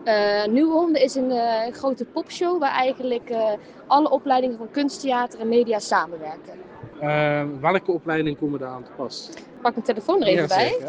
Nieuwe Honden is een grote popshow waar eigenlijk alle opleidingen van kunst, theater en media samenwerken. Welke opleidingen komen daar aan te pas? Ik pak mijn telefoon er even bij.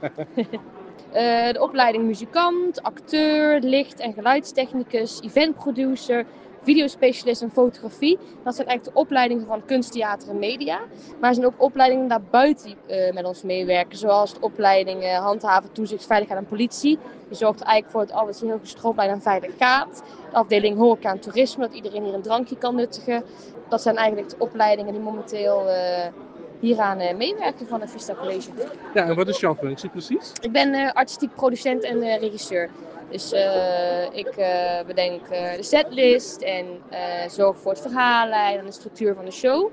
De opleiding muzikant, acteur, licht- en geluidstechnicus, eventproducer, videospecialist en fotografie. Dat zijn eigenlijk de opleidingen van kunst, theater en media. Maar er zijn ook opleidingen daarbuiten die met ons meewerken. Zoals de opleiding handhaven, toezicht, veiligheid en politie. Die zorgt eigenlijk voor dat alles heel gestroomlijnd en veilig gaat. De afdeling horeca en toerisme, dat iedereen hier een drankje kan nuttigen. Dat zijn eigenlijk de opleidingen die momenteel hieraan meewerken van het Vista College. Ja, en wat is jouw functie precies? Ik ben artistiek producent en regisseur. Dus ik bedenk de setlist en zorg voor het verhaallijn en de structuur van de show.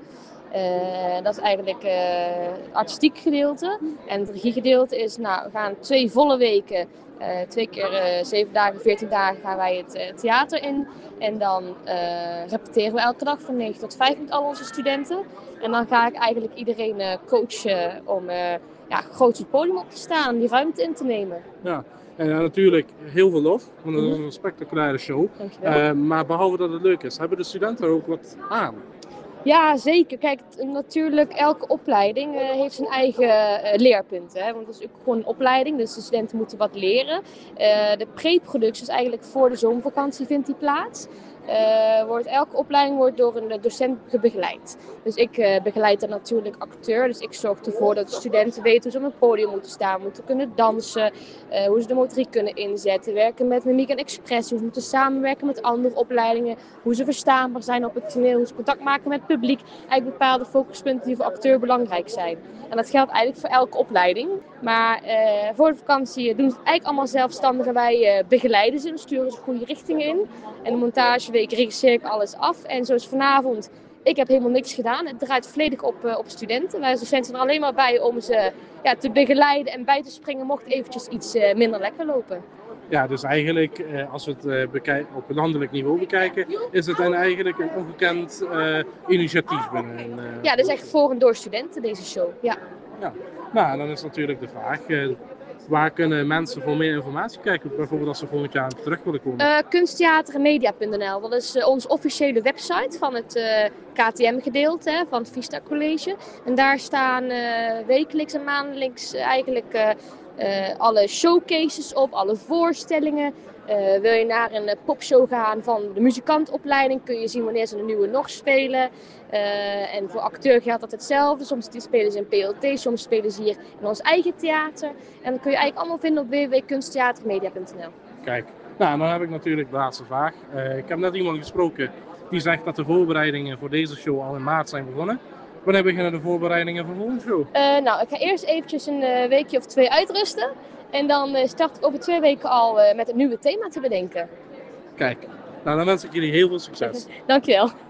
Dat is eigenlijk het artistiek gedeelte. En het regiegedeelte is, nou, we gaan 2 volle weken, 2 keer 7 dagen, 14 dagen gaan wij het theater in. En dan repeteren we elke dag van 9 tot 5 met al onze studenten. En dan ga ik eigenlijk iedereen coachen om groot het podium op te staan, die ruimte in te nemen. Ja, en natuurlijk heel veel lof, want het is een spectaculaire show. Dankjewel. Maar behalve dat het leuk is, hebben de studenten er ook wat aan? Ja, zeker. Kijk, natuurlijk, elke opleiding heeft zijn eigen leerpunten. Hè? Want het is ook gewoon een opleiding, dus de studenten moeten wat leren. De pre-productie is eigenlijk voor de zomervakantie vindt die plaats. Elke opleiding wordt door een docent begeleid. Dus ik begeleid dan natuurlijk acteur. Dus ik zorg ervoor dat de studenten weten hoe ze op een podium moeten staan, moeten kunnen dansen, hoe ze de motoriek kunnen inzetten, werken met mimiek en expressie, hoe ze moeten samenwerken met andere opleidingen, hoe ze verstaanbaar zijn op het toneel, hoe ze contact maken met het publiek. Eigenlijk bepaalde focuspunten die voor acteur belangrijk zijn. En dat geldt eigenlijk voor elke opleiding. Maar voor de vakantie doen ze het eigenlijk allemaal zelfstandig. Wij begeleiden ze en sturen ze de goede richting in. En de montageweek regisseer ik alles af. En zoals vanavond, ik heb helemaal niks gedaan. Het draait volledig op studenten. Wij als docenten zijn er alleen maar bij om ze te begeleiden en bij te springen mocht eventjes iets minder lekker lopen. Ja, dus eigenlijk, als we het op landelijk niveau bekijken, is het dan eigenlijk een ongekend initiatief binnen. Ja, dat is echt voor en door studenten, deze show. Ja. Ja. Nou, dan is natuurlijk de vraag, waar kunnen mensen voor meer informatie kijken? Bijvoorbeeld als ze volgend jaar terug willen komen? Kunsttheaterenmedia.nl, dat is onze officiële website van het KTM-gedeelte van het Vista College. En daar staan wekelijks en maandelijks eigenlijk alle showcases op, alle voorstellingen. Wil je naar een popshow gaan van de muzikantopleiding, kun je zien wanneer ze een nieuwe nog spelen. En voor acteur geldt dat hetzelfde. Soms spelen ze in PLT, soms spelen ze hier in ons eigen theater. En dat kun je eigenlijk allemaal vinden op www.kunsttheatermedia.nl. Kijk, nou dan heb ik natuurlijk de laatste vraag. Ik heb net iemand gesproken die zegt dat de voorbereidingen voor deze show al in maart zijn begonnen. Wanneer beginnen de voorbereidingen voor de volgende show? Nou, ik ga eerst eventjes een weekje of 2 uitrusten. En dan start ik over 2 weken al met een nieuwe thema te bedenken. Kijk, nou dan wens ik jullie heel veel succes. Dankjewel.